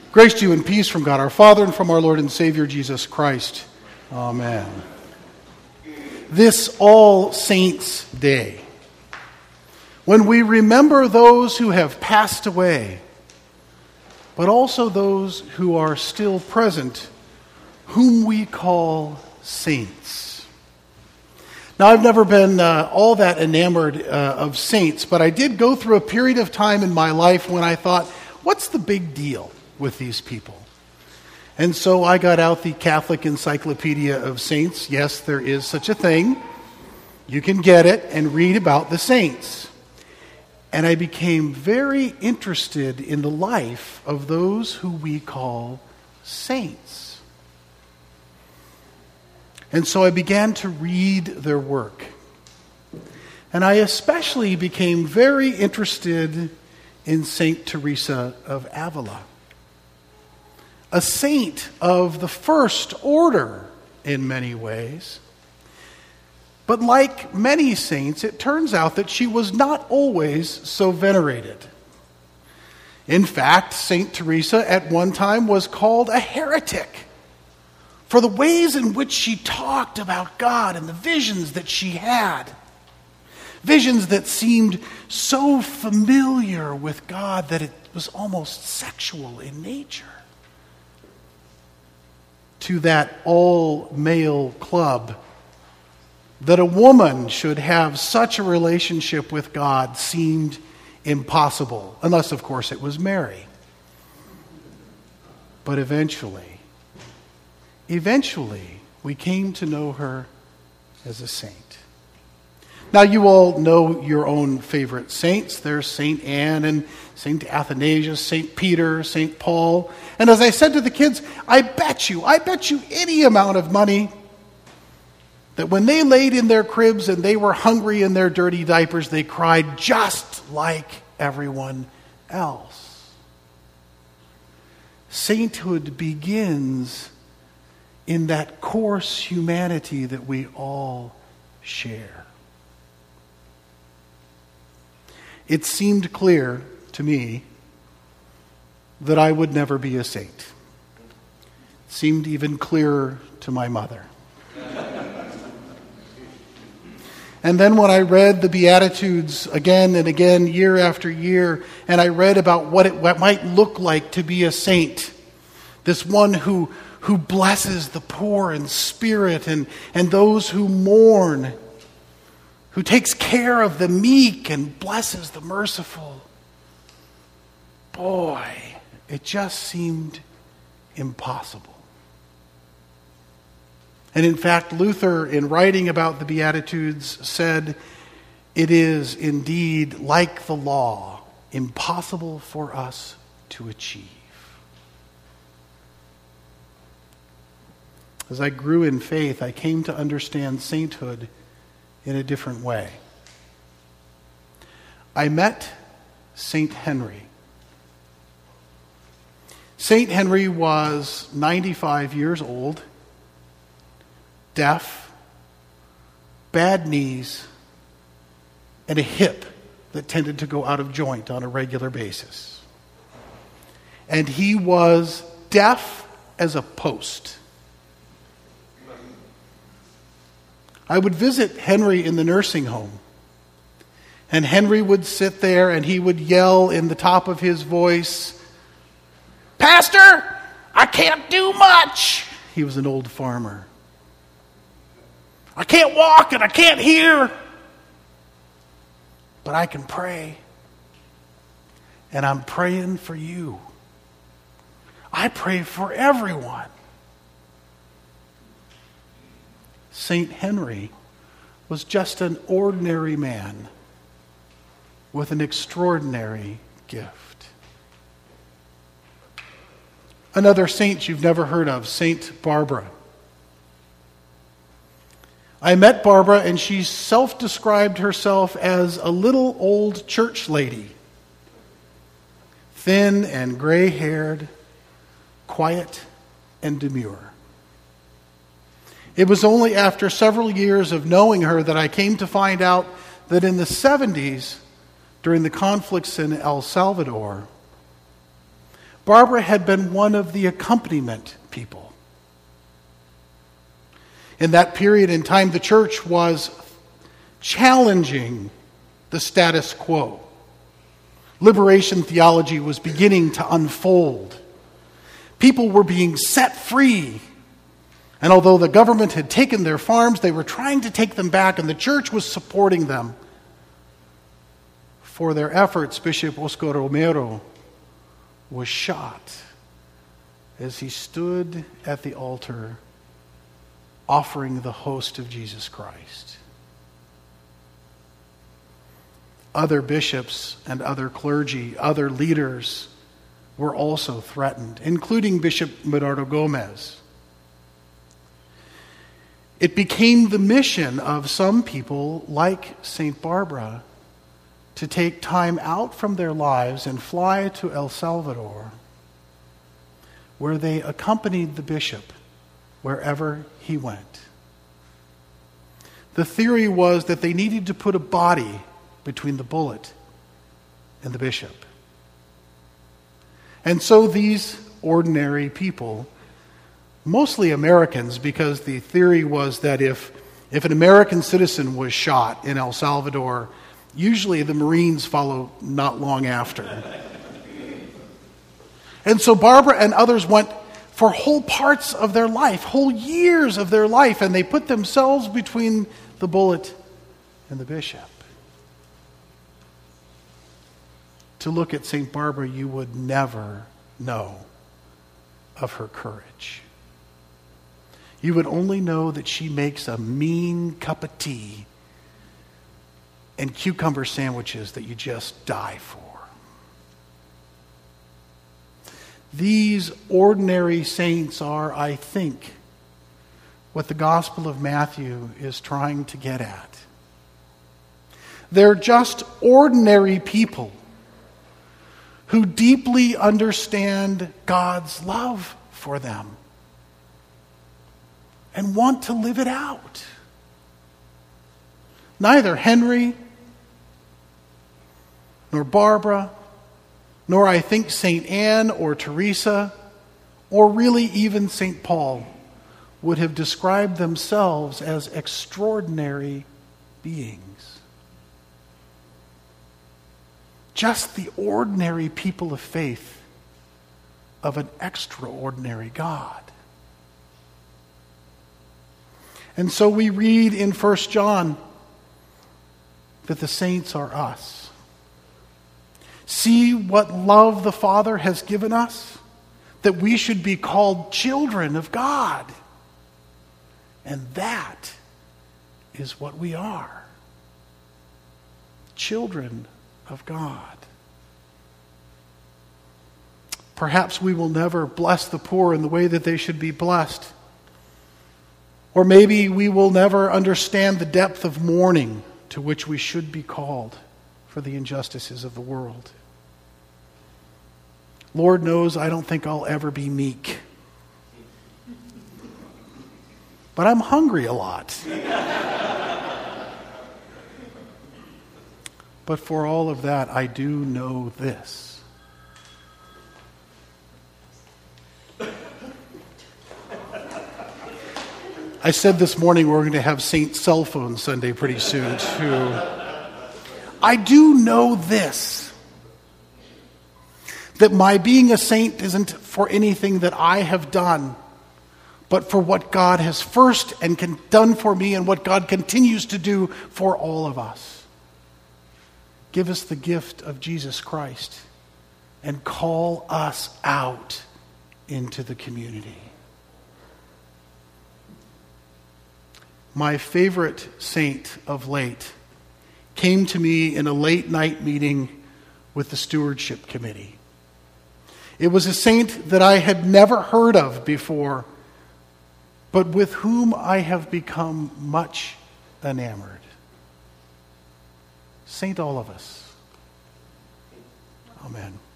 Grace to you and peace from God our Father and from our Lord and Savior Jesus Christ. Amen. This All Saints' Day, when we remember those who have passed away, but also those who are still present, whom we call saints. Now, I've never been all that enamored of saints, but I did go through a period of time in my life when I thought, what's the big deal with these people? And so I got out the Catholic Encyclopedia of Saints. Yes, there is such a thing. You can get it and read about the saints. And I became very interested in the life of those who we call saints. And so I began to read their work. And I especially became very interested in Saint Teresa of Avila, a saint of the first order in many ways. But like many saints, it turns out that she was not always so venerated. In fact, Saint Teresa at one time was called a heretic for the ways in which she talked about God and the visions that she had. Visions that seemed so familiar with God that it was almost sexual in nature. To that all-male club, that a woman should have such a relationship with God seemed impossible, unless, of course, it was Mary. But eventually, we came to know her as a saint. Now, you all know your own favorite saints. There's Saint Anne and Saint Athanasius, Saint Peter, Saint Paul. And as I said to the kids, I bet you any amount of money that when they laid in their cribs and they were hungry in their dirty diapers, they cried just like everyone else. Sainthood begins in that coarse humanity that we all share. It seemed clear to me that I would never be a saint. It seemed even clearer to my mother. And then when I read the Beatitudes again and again, year after year, and I read about what it might look like to be a saint, this one who blesses the poor in spirit and those who mourn, who takes care of the meek and blesses the merciful. Boy, it just seemed impossible. And in fact, Luther, in writing about the Beatitudes, said, "It is indeed, like the law, impossible for us to achieve." As I grew in faith, I came to understand sainthood in a different way. I met Saint Henry. Saint Henry was 95 years old, deaf, bad knees, and a hip that tended to go out of joint on a regular basis. And he was deaf as a post. I would visit Henry in the nursing home, and Henry would sit there and he would yell in the top of his voice, "Pastor, I can't do much." He was an old farmer. "I can't walk and I can't hear, but I can pray. And I'm praying for you. I pray for everyone." Saint Henry was just an ordinary man with an extraordinary gift. Another saint you've never heard of, Saint Barbara. I met Barbara and she self-described herself as a little old church lady, thin and gray-haired, quiet and demure. It was only after several years of knowing her that I came to find out that in the 70s, during the conflicts in El Salvador, Barbara had been one of the accompaniment people. In that period in time, the church was challenging the status quo. Liberation theology was beginning to unfold. People were being set free. And although the government had taken their farms, they were trying to take them back, and the church was supporting them. For their efforts, Bishop Oscar Romero was shot as he stood at the altar offering the host of Jesus Christ. Other bishops and other clergy, other leaders were also threatened, including Bishop Medardo Gomez. It became the mission of some people, like St. Barbara, to take time out from their lives and fly to El Salvador, where they accompanied the bishop wherever he went. The theory was that they needed to put a body between the bullet and the bishop. And so these ordinary people, mostly Americans, because the theory was that if an American citizen was shot in El Salvador, usually the Marines follow not long after. And so Barbara and others went for whole parts of their life, whole years of their life, and they put themselves between the bullet and the bishop. To look at St. Barbara, you would never know of her courage. You would only know that she makes a mean cup of tea and cucumber sandwiches that you just die for. These ordinary saints are, I think, what the Gospel of Matthew is trying to get at. They're just ordinary people who deeply understand God's love for them and want to live it out. Neither Henry nor Barbara, nor I think St. Anne or Teresa, or really even St. Paul, would have described themselves as extraordinary beings. Just the ordinary people of faith of an extraordinary God. And so we read in 1 John that the saints are us. See what love the Father has given us, that we should be called children of God. And that is what we are. Children of God. Perhaps we will never bless the poor in the way that they should be blessed. Or maybe we will never understand the depth of mourning to which we should be called for the injustices of the world. Lord knows I don't think I'll ever be meek. But I'm hungry a lot. But for all of that, I do know this. I said this morning we're going to have Saint Cell Phone Sunday pretty soon, too. I do know this. That my being a saint isn't for anything that I have done, but for what God has first and done for me and what God continues to do for all of us. Give us the gift of Jesus Christ and call us out into the community. My favorite saint of late came to me in a late night meeting with the stewardship committee. It was a saint that I had never heard of before, but with whom I have become much enamored. Saint Olivus. Amen.